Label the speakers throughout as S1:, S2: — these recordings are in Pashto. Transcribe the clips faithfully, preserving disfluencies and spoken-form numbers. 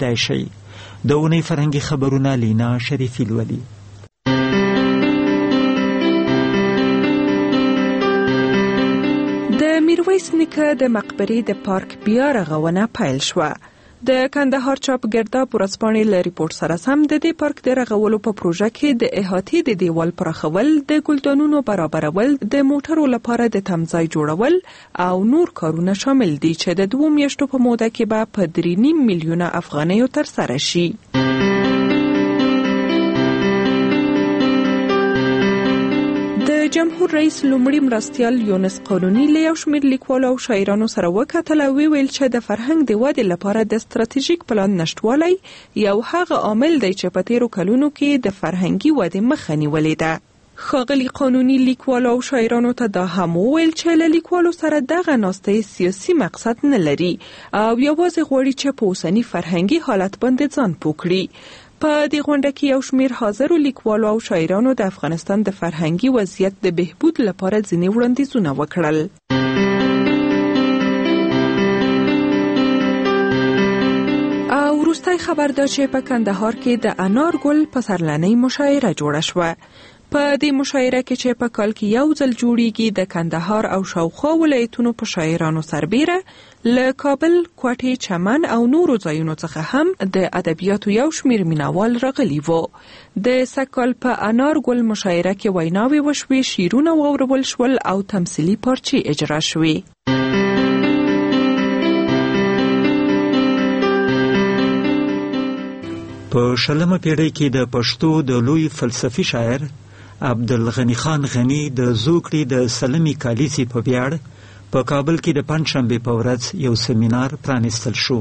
S1: اوریدای شئ. د اونۍ فرهنګي خبرونه لینا شریفي لولي.
S2: د میرویس نیکه د مقبرې د پارک بیا رغونه پیل شوه. د کندهار چاپګرداب ورځپاڼې له ریپورت سره سم د دې پارک د رغولو په پروژه کې د احاطې د دیوال پراخول، د ګلدانونو برابرول، د موټرو لپاره د تمځای جوړول او نور کارونه شامل دي چې د دوه میاشتو په موده کې به په درې نیم میلیونه افغانیو ترسره شي. د جمهور رئیس لومړي مرستیال یونس قانوني له یو شمېر لیکوالو او شاعرانو سره وکتل او ویل چې د فرهنګ د ودې لپاره د ستراتیژیک پلان نشتوالی یو هغه عامل دی چې په تیرو کلونو کې د فرهنګي ودې مخه نیولې ده. ښاغلي قانوني لیکوالو او شاعرانو ته دا هم وویل چې له لیکوالو سره دغه ناستې سیاسي مقصد نه لري او یوازې غواړي چې په اوسني فرهنګي حالت باندې ځان پوه کړي. په دې غونډه کې یو شمېر حاضرو لیکوالو او شاعرانو د افغانستان د فرهنګي وضعیت د بهبود لپاره ځینې وړاندیزونه وکړل. او وروستی خبر دا چې په کندهار کې د انار ګل پسرلنۍ مشاعره جوړه شوه. په دې مشاعره کې چې په کال کې یو ځل جوړیږي، د کندهار او شاوخوا ولایتونو په شاعرانو سربیره له کابل، کوټې، چمن او نورو ځایونو څخه هم د ادبیاتو یو شمېر مینوال راغلي وو. د سږکال په انار ګل مشاعره کې ویناوې وشوې، شعرونه واورول شول او تمثیلي پارچې اجرا شوې.
S1: په شلمه پیړۍ کې د پښتو د لوی فلسفي شاعر عبدالغني خان غني د زوکړې د سلمي کالیزې په ویاړ په کابل کې د پنجشنبې په ورځ یو سیمینار پرانیستل شو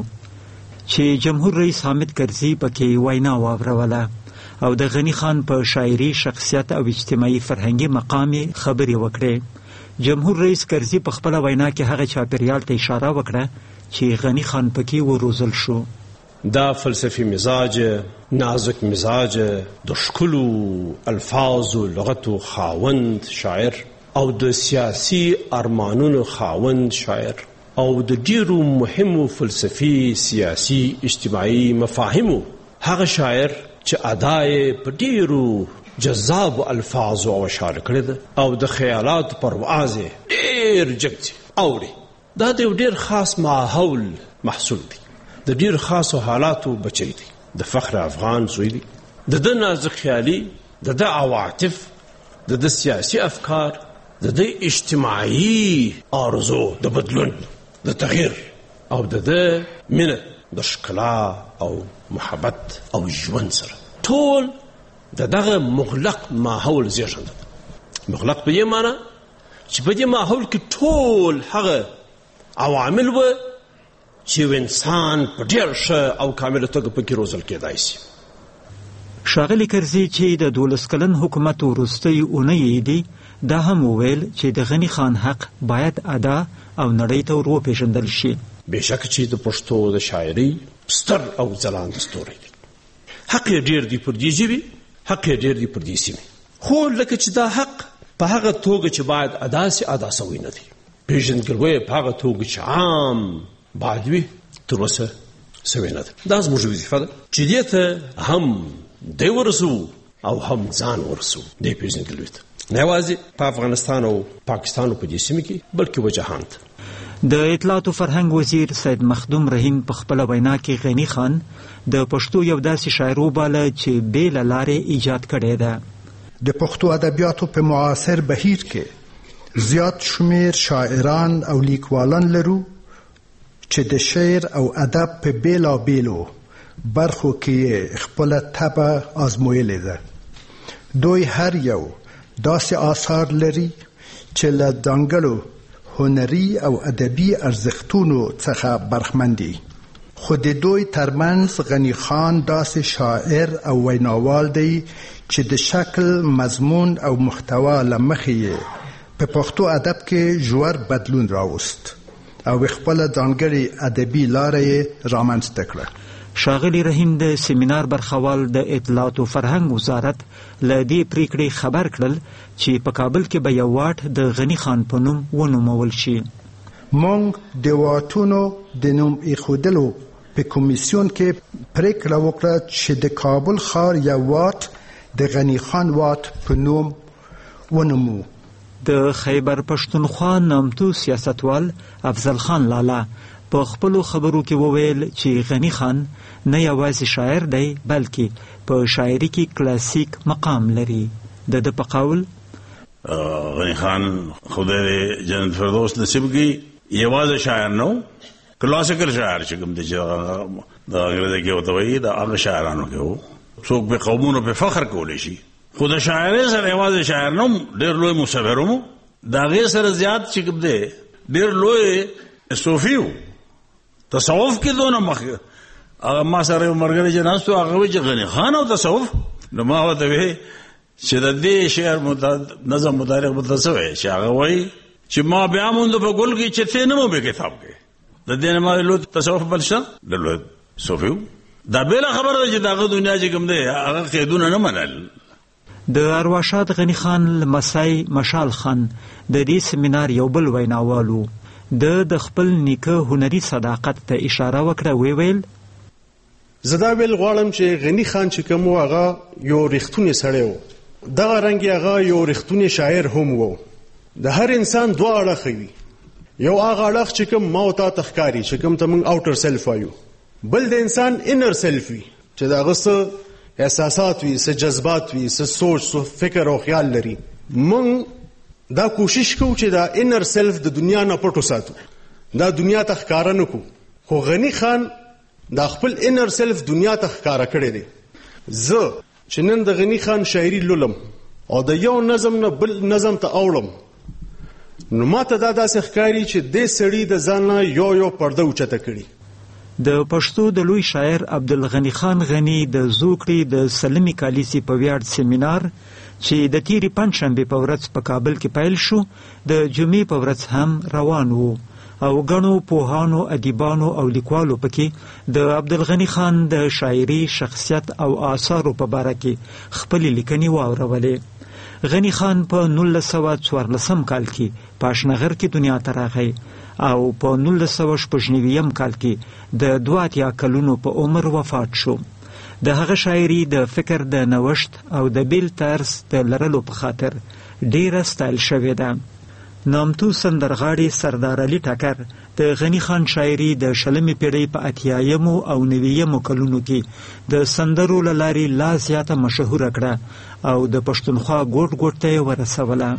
S1: چې جمهور رئیس حامد کرزي پکې وینا واوروله او د غني خان په شاعري، شخصیت او اجتماعي فرهنګي مقام خبرې وکړې. جمهور رئیس کرزي په خپله وینا کې هغه چاپیریال ته اشاره وکړه چې غني خان پکې وروزل شو.
S3: دا فلسفي مزاج، نازک مزاج، د ښکلو الفاظو لغتو خاوند شاعر او د سیاسي ارمانونو خاوند شاعر او د ډیرو مهمو فلسفي، سیاسي، اجتماعي مفاهیمو هغه شاعر چې ادای په ډیرو جذاب الفاظو او اشعار کړی ده او د خیالات پرواز ډیر جګ اوري. دا د ډیر خاص ماحول محصول دی، د ډیر خاصو حالاتو بچی دی، د فخر افغان زوی دی، د د نازک خیالي، د د عواطف، د د سیاسي افکار، د د اجتماعي آرزو د بدلون، د تغییر او د د مینه، د ښکلا او محبت او ژوند سره ټول د دغه مغلق ماحول زیږنده ده. مغلق په دې معنی چې په دې ماحول کې ټول هغه عوامل و چې انسان په ډېر ښه او کامله توګه پکې روزل کېدای شي.
S1: ښاغلي کرزي چې د دولس کلن حکومت وروستۍ اونۍ دي، دا هم وویل چې د غني خان حق باید ادا او نړۍ ته ور وپېژندل شي.
S3: بېشکه چې د پښتو د شاعرۍ ستر او ځلانده ستوری دی. حق یې ډېر دی پر دې ژبې، حق یې ډېر دی پر دې سیمې، خو لکه چې دا حق په هغه توګه چې باید ادا سي ادا سوی نه دی. پېژندګلوی په هغه توګه چې عام باید وي تر اوسه سوی نه ده. دا زموږ وظیفه ده چې دې ته هم دی ورسو او هم ځان ورسو دې پېژندګلوي ته، نه یوازې په افغانستان او پاکستان په دې سیمه کې بلکې په جهان ته.
S1: د اطلاعات او فرهنګ وزیر سید مخدوم رحیم په خپله وینا کې غني خان د پښتو یو داسې شاعر وباله چې بې له لارې ایجاد کړی ده.
S4: د پښتو ادبیاتو په معاصر بهیر کې زیات شمېر شاعران او لیکوالان لرو چې د شعر او ادب په بیلابیلو برخو کې خپله طبع آزمویلې ده. دوی هر یو داسې آثار لري چې له ځانګړو هنري او ادبي ارزښتونو څخه برخمن دي، خو د دوی ترمنځ غني خان داسې شاعر او ویناوال دی چې د شکل، مضمون او محتوا له مخې په پښتو ادب کې ژور بدلون راوست او خپل ځانګړې ادبي لاره یې رامنځته کړه.
S1: ښاغلي رحیم د سیمینار برخوال د اطلاعات او فرهنګ وزارت له دې پریکړې خبر کړل چې په کابل کې به یو واټ د غني خان په نوم ونومول شي.
S4: موږ د واټونو د نوم ایښودلو په کمیسیون کې پریکړه وکړه چې د کابل ښار یا واټ د غني خان واټ په نوم ونومو.
S1: د خیبر پښتونخوا نامتو سیاستوال افضل خان لالا په خپلو خبرو کې وویل چې غني خان نه یوازې شاعر دی بلکې په شاعري کې کلاسیک مقام لري. د ده په قول
S5: غني خان خدای دې جنت فردوس نصیب کړي یوازې شاعر نو کلاسیکل شاعر چې کوم دی چې د انګریزي کې وته وایي د هغه شاعرانو کې وو څوک به قومونو په فخر کولی شي خو د شاعرۍ سره یوازې شاعر نه ډېر لوی مصور وو د هغې سره زیات چې کوم دی ډېر لوی صوفي وو تصوف کې دونه مخکې هغه ما سره یو ملګری چې ناست و هغه وایي چې غني خان او تصوف نو ما ورته وایي چې د دې شعر نظم مطابق به څه وایي چې هغه وایي چې ما بیا موندو په ګل کې چې ته نه مو به کتاب کې د دې نه ما لو تصوف بل شه د لوی صوفي وو دا بله خبره ده چې دغه دنیا چې کوم دی هغه قیدونه نه منل.
S1: د ارواښاد غني خان لمسی مشال خان د دې سیمینار یو بل ویناوال و. د د خپل نیکه هنري صداقت ته اشاره وکړه وی ویل
S6: زه دا ویل غواړم چې غني خان چې کوم و هغه یو رښتونی سړی و دغه رنګ هغه یو رښتونی شاعر هم و. د هر انسان دوه اړخې وي یو هغه اړخ چې کوم ما او تا ته ښکاري چې کوم ته موږ آوټر سیلف وایو بل د انسان انر سیلف وي چې د هغه څه احساسات وي څه جذبات وي څه سوچ څه فکر او خیال لري. موږ دا کوشش کوو چې دا انر سیلف د دنیا نه پټ وساتو دا دنیا ته ښکاره نه کړو خو غني خان دا خپل انر سیلف دنیا ته ښکاره کړی دی. زه چې نن د غني خان شاعري لولم او د یو نظم نه بل نظم ته اوړم نو ما ته دا داسې ښکاري چې دې سړي د ځان نه یو یو پرده اوچته کړي.
S1: د پښتو د لوی شاعر عبدالغني خان غني د زوکړې د سلمي کالیسي په ویاړ سیمینار چې د تیرې پنجشنبې په ورځ په کابل کې پیل شو د جمعې په ورځ هم روان وو او ګڼو پوهانو ادیبانو او لیکوالو پکې د عبدالغني خان د شاعري شخصیت او آثارو په باره کې خپلې لیکنې واورولې. غني خان په نولس سوه څوارلسم کال کې په اشنغر کې دنیا ته راغی او په نولس سوه شپږ نوي کال کې د دوه اتیا کلونو په عمر وفات شو. د هغه شاعري د فکر د نوښت او د بیل طرز د لرلو په خاطر ډیره ستایل شوې ده. نامتو سندرغاړي سردار علي ټکر د غني خان شاعري د شلمې پیړۍ په اتیایمو او نویمو کلونو کې د سندرو له لارې لا زیاته مشهوره کړه او د پښتونخوا ګوټ ګوټ ته یې ورسوله.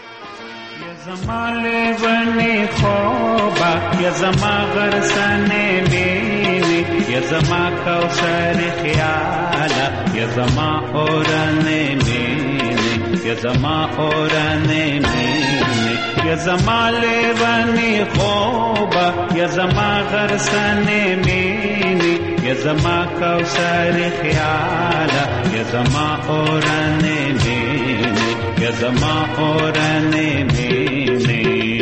S7: زما لیونی خوبا یا زما غرسنه مینی یا زما کوثر خیالا یا زما اورنه مینی یا زما اورنه مینی یا زما لیونی خوبا یا زما غرسنه مینی یا زما کوثر خیالا یا زما اورنه مینی یا زما اورنه مینی.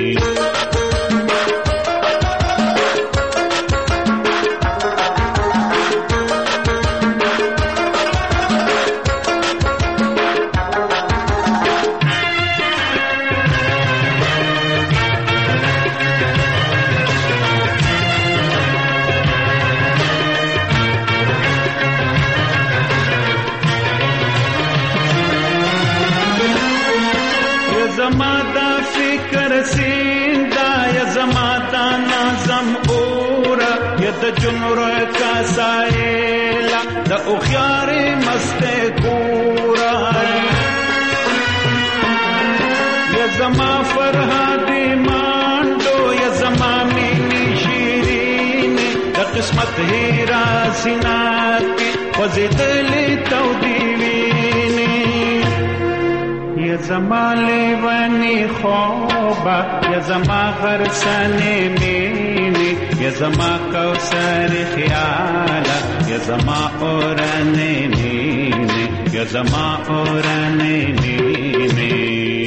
S7: زما دا فکر سیندا یا زما دا نظم اورا یا د جنور کا سایلا د اخیار مست کورا یا زما فرهادی مانډو یا زما مینی شیرین د قسمت هیرا سینات وزیدلی تو دیوینی یا زما لیونی خوبا یا زما غرسنه مینی یا زما کوثر خیالا یا زما اورنه مینی یا زما اورنه مینی.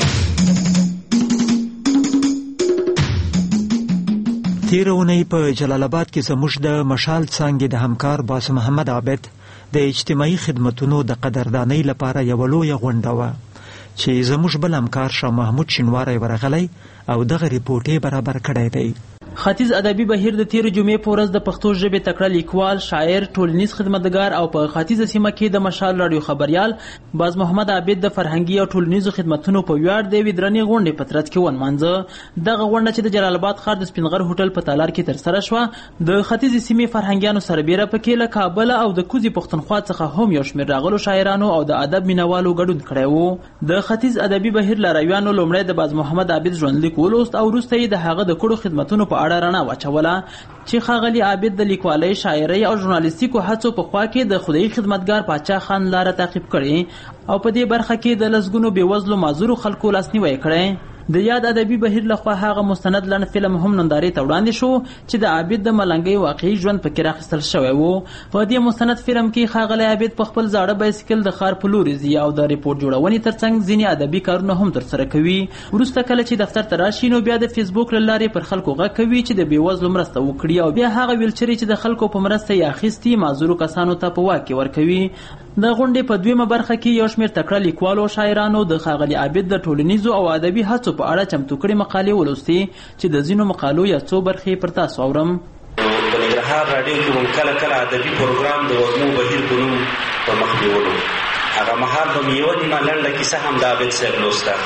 S1: تیر اونۍ په جلال آباد کې زموږ د مشال څانګې د همکار باس محمد عابد د اجتماعي خدمتونو د قدردانۍ لپاره یوه لویه غونډه وه چې زموږ بل همکار شاه محمود شینواری ورغلی او دغه ریپورټ یې برابر کړی دی.
S8: ختیځ ادبي بهیر د تیر جمعې په ورځ د پښتو ژبې تکړه لیکوال، شاعر، ټولنیز خدمتګار او په ختیځه سیمه کې د مشال رادیو خبریال باز محمد عابد د فرهنګي او ټولنیزو خدمتونو په ویاړ د یوې درنې غونډې په ترڅ کې ونمانځه. دغه غونډه چې د جلال آباد ښار د سپینغر هوټل په تالار کې ترسره شوه، د ختیځې سیمې فرهنګیانو سربیره پکې له کابل او د کوزي پښتونخوا څخه هم یو شمېر راغلو شاعرانو او د ادب مینوالو ګډون کړی و. د ختیځ ادبي بهیر لارویانو لومړی د باز محمد عابد ژوندلیک ولوست او وروسته یې د هغه د کړو خدمتونو په اړه رڼا واچوله چې ښاغلي عابد د لیکوالۍ، شاعرۍ او ژورنالیستیکو هڅو په خوا کې د خدایي خدمتګار پاچا خان لاره تعقیب کړې او په دې برخه کې د لسګونو بېوزلو معذورو خلکو لاسنیوی کړی. د یاد ادبي بهیر لخوا هغه مستند لنډ فلم هم نندارې ته وړاندې شو چې د عابد د ملنګۍ واقعي ژوند پکې راخیستل شوی و. په دې مستند فلم کې ښاغلی عابد په خپل زاړه بایسکل د ښار په لورې ځي او د ریپورټ جوړونې ترڅنګ ځینې ادبي کارونه هم ترسره کوي. وروسته کله چې دفتر ته راشي نو بیا د فیسبوک له لارې پر خلکو غږ کوي چې د بېوزلو مرسته وکړي او بیا هغه ویلچرې چې د خلکو په مرسته یې اخیستي معذورو کسانو ته په واک کې ورکوي. د غونډې په دویمه برخه کې یو شمېر تکړه لیکوالو او شاعرانو د ښاغلي عابد د ټولنیزو او ادبي هڅو په اړه چمتو کړې مقالې ولوستې چې د ځینو مقالو یا څو برخې پر تاسو اورم.
S9: په ننګرهار راډیو کې هم کله کله ادبي پروګرام د وږمو بهیر په نوم په مخ بیولو. هغه مهال به مې یوه نیمه لنډه کیسه هم د عابد صاحب لوسته.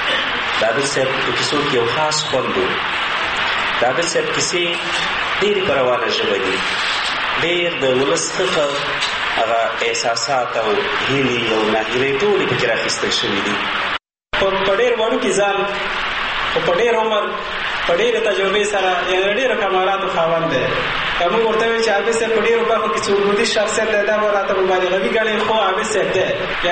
S9: د عابد صاحب په کیسو کې یو خاص خوند و. د عابد صاحب کیسې ډېرې په روانه ژبه دي، ډېر د ولس ښه هغه احساسات او هیلې او ناهیلۍ ټولې پکې راخیستل شوي دي. په ډېر وړوکي ځان خو په ډېر عمر په ډېرې تجربې سره یعنې ډېرو کمالاتو خاوند دی. که موږ ورته وایو چې عابد صاحب په ډېرو برخو کې چې وجودي شخصیت دی، دا به راته مبالغوي ګڼې، خو عابد صاحب دی.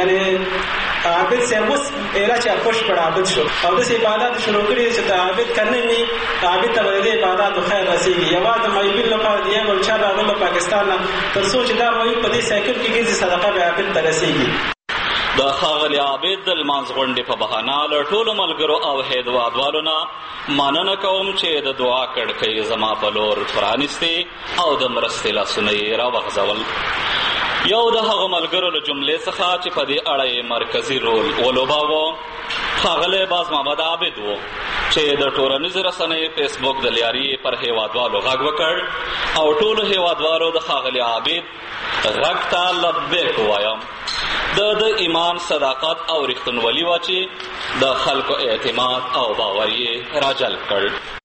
S9: یعنې عابد صاحب اوس ایله چې اپوش پر عابد شو او داسې عبادات شروع کړي چې د عابد کنه وي، عابد ته به د دې عباداتو خیر رسېږي. یوازې د معیوبین لپاره د یو بل چا راغله پاکستان نه تر څو چې دا معیوب په دې سایکل کې ګرځي، صدقه به عابد ته رسېږي.
S10: د ښاغلي عابد د لمانځ غونډې په بهانه له ټولو ملګرو او هیوادوالو نه مننه کوم چې د دعا کړکۍ زما په لور پرانیستې او د مرستې لاسونه یې راوغځول. یو د هغو ملګرو له جملې څخه چې په دې اړه یې مرکزي رول ولوباوه ښاغلی باز محمد عابد و چې د ټولنیزو رسنیو فیسبوک د لیاري پر هیوادوالو غږ وکړ او ټولو هیوادوالو د ښاغلي عابد غږ ته لبیک ووایم. د د ایمان، صداقت او رښتینولي وه چې د خلکو اعتماد او باور یې راجلب کړ.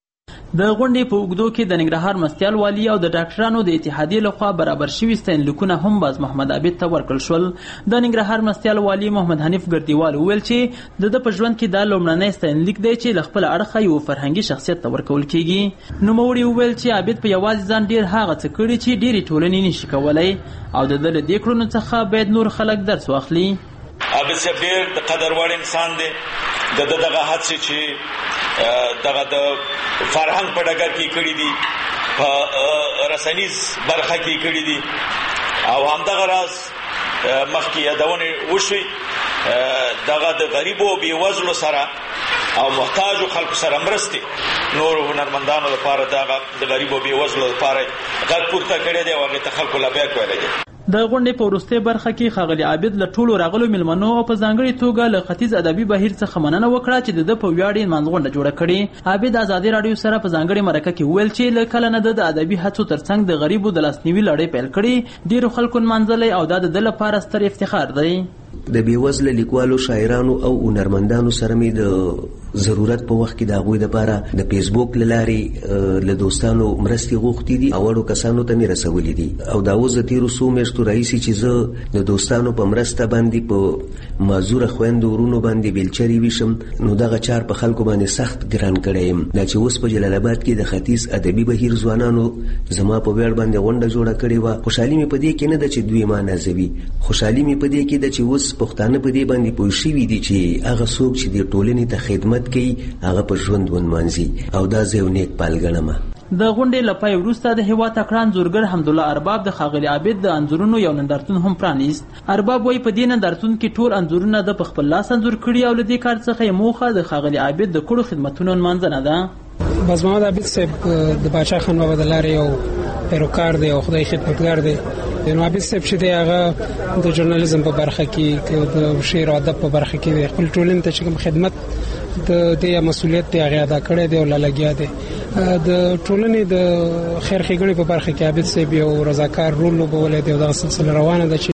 S8: د غونډې په اوږدو کې د ننګرهار مرستیال والي او د ډاکټرانو د اتحادیې لخوا برابر شوي ستاینلیکونه هم باز محمد عابد ته ورکړل شول. د ننګرهار مرستیال والي محمد حنیف ګردیوال وویل چې د ده په ژوند کې دا لومړنی ستاینلیک دی چې له خپل اړخه یو فرهنګي شخصیت ته ورکول کیږي. نوموړي وویل چې عابد په یوازې ځان ډېر هغه څه کړي چې ډېرې ټولنې نشي کولی او د ده له دې کړنو څخه باید نور خلک درس واخلي.
S11: عابد صاحب ډېر د قدر وړ انسان دی. د ده دغه هڅې چې دغه د فرهنګ په ډګر کې کړي دي، په رسنیز برخه کې کړي دي او همدغه راز مخکې یادونې وشوي دغه د غریبو او بېوزلو سره او محتاجو خلکو سره مرستې نورو هنرمندانو لپاره دغه د غریبو او بېوزلو لپاره غږ پورته کړی دی او هغې ته خلکو لبیک ویلی دی.
S8: د غونډې په وروستۍ برخه کې ښاغلي عابد له ټولو راغلو میلمنو او په ځانګړې توګه له ختیځ ادبي بهیر څخه مننه وکړه چې د ده په ویاړ یې لمانځ غونډه جوړه کړې. عابد ازادي راډیو سره په ځانګړې مرکه کې وویل چې له کله نه ده د ادبي هڅو ترڅنګ د غریبو د لاسنیوي لړۍ پیل کړې، ډېرو خلکو نمانځلی او دا د ده لپاره ستر افتخار دی.
S12: د بېوزله لیکوالو، شاعرانو او هنرمندانو سره مې د ضرورت په وخت کې د هغوی دپاره د فیسبوک له لارې له دوستانو مرستې غوښتي دي او اړو کسانو ته مې رسولي دي او دا اوس د تېرو څو میاشتو راهیسې چې زه د دوستانو په مرسته باندې په معذوره خویندو ورونو باندې بیلچرې ویشم، نو دغه چار په خلکو باندې سخت ګران کړی یم. دا چې اوس په جلال آباد کې د ختیځ ادبي بهیر ځوانانو زما په ویاړ باندې غونډه جوړه کړې وه، خوشحالي مې په دې کې نه ده چې دوی ما نازوي، خوشحالي مې په دې کې ده چې اوس پښتانه په دې باندې پوه شوي دي چې هغه څوک چې د ټولنې ته خدمت کوي هغه په ژوند ونمانځي او دا زه یو نیک پال ګڼم.
S8: د غونډې له پای وروسته د هېواد تکړه انځورګر حمدالله ارباب د ښاغلي عابد د انځورونو یو نندارتون هم پرانیست. ارباب وایي په دې نندارتون کې ټول انځورونه د په خپل لاس انځور کړي او له دې کار څخه یې موخه د ښاغلي عابد د کړو خدمتونو نمانځنه ده.
S13: باز محمد عابد صاحب د باچا خان بابا د لارې یو پیروکار دی او خدای خدمتګار دی. نو عابد صاحب چې دی هغه د ژورنالیزم په برخه کې، د شعر او ادب په برخه کې خپل ټولنې ته چې کوم خدمت د دې مسؤلیت دی هغه ادا کړی دی او لګیا دی د ټولنې د خیر ښېګڼې په برخه کې عابد صاحب یو رضاکار رول لوبولی دی او دغه سلسله روانه ده چې